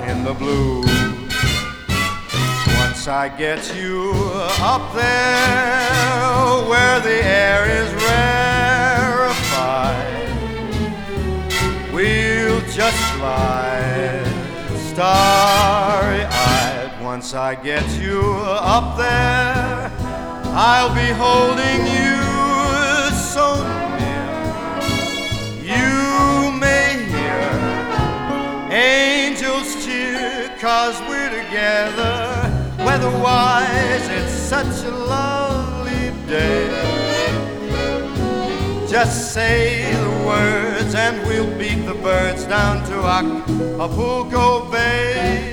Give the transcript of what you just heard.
in the blue. Once I get you up there where the air is rarefied, we'll just fly starry-eyed. Once I get you up there, I'll be holding you so near. You may hear angels cheer, 'cause we're together. Weather-wise, it's such a lovely day. Just say the words and we'll beat the birds down to Acapulco Bay.